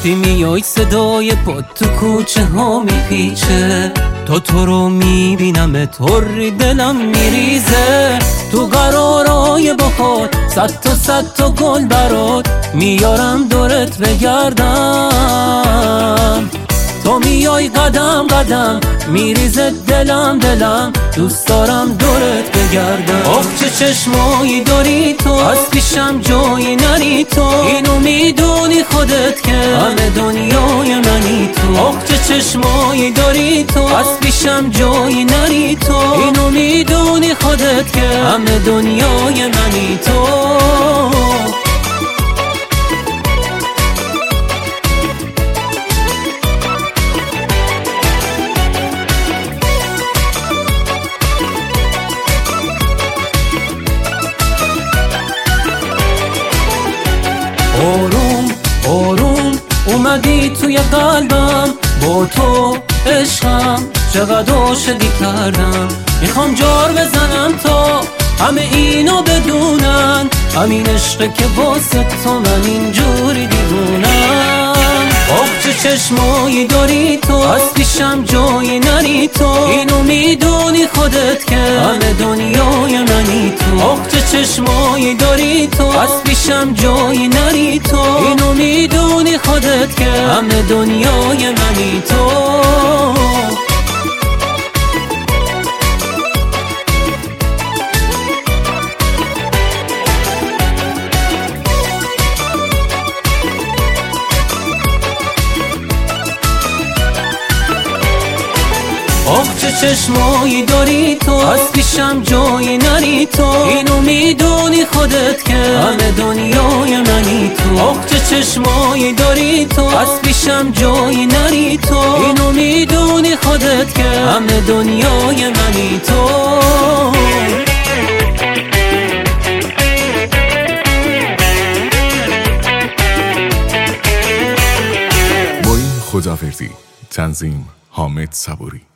وقتی میای صدای پات تو کوچه ها میپیچه، تو رو میبینم طوری دلم میریزه. تو قرارای بهار صد تا گل برات میارم دورت بگردم. تو میای قدم قدم میریزه دلم دوست دارم دورت بگردم. آخ چه چشمایی داری تو، از پیشم جایی نری تو، اینو میدونی خودت که همه دنیای منی تو. آخ چه چشمایی داری تو، از پیشم جایی نری تو، اینو میدونی خودت که همه دنیای منی تو. آروم آروم اومدی توی قلبم، با تو عشقم چقدر عاشقی کردم. میخوام جار بزنم تا همه اینو بدونن، همین عشقه که واسه تو من اینجوری دیوونم. آخ چه چشمایی داری تو، از پیشم جایی نری تو، اینو میدونی خودت که همه دنیای منی تو. آخ چه چشمایی داری تو، از پیشم جایی نری تو، اینو میدونی خودت که همه دنیای منی تو. آخ چه چشمایی داری تو، از پیشم جایی نری تو، اینو میدونی خودت که همه دنیای منی تو. آخ چه چشمایی داری تو، از پیشم جایی نری تو، اینو میدونی خودت که همه دنیای منی تو. با این خداوردی تنظیم حامد صبوری.